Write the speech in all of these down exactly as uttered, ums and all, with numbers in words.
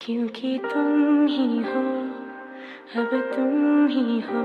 क्योंकि तुम ही हो, अब तुम ही हो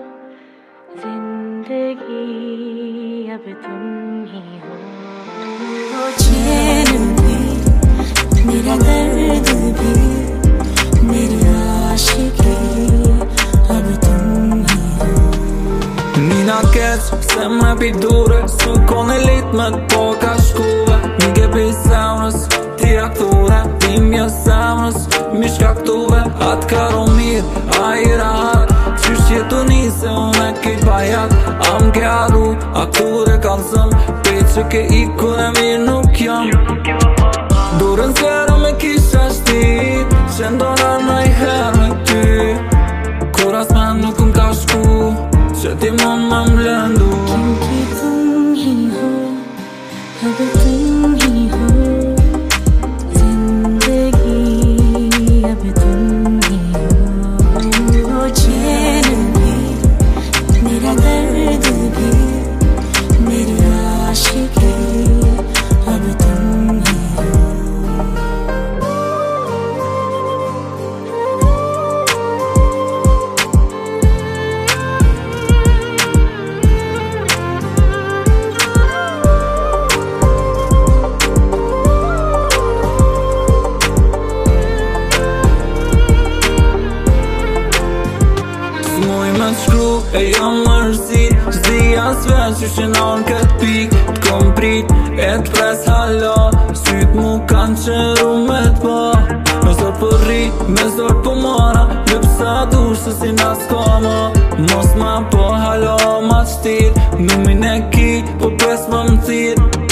जिंदगी, अब तुम ही हो। वो चैन भी, मेरा दर्द भी, मेरी आशिकी, अब तुम ही हो. Mina keq se më pidure, su kone lit me t'poka shkuve. Mi ke pi semrës, ti akture, ti mjo semrës, mi shkaktuve. Atë karo mirë, a i rahat, qysh jetu nise unë e kejt bajat. A m'ke arru, akture kalzëm, pe që ke iku e mirë nuk jam. Durën zero me kisha shtit, që ndona në i her me ty. Kur as men nuk m'ka shku, që ti mon më mlendu. क्योंकि तुम ही हो, अब तुम ही हो जिंदगी, अब तुम ही हो. वो चैन भी, मेरा दर्द भी, मेरी आशिकी, अब तुम ही हो. Shkru e jam mërësit, qdi as veç që shënon këtë pik. T'kom prit e t'pres hala, syt mu kanë qëru me t'pa. Me zor për ri, me zor për mara, lëpsa dush se si nas kama. Mos ma po hala ma qëtit, numin e ki, po pres më më thit.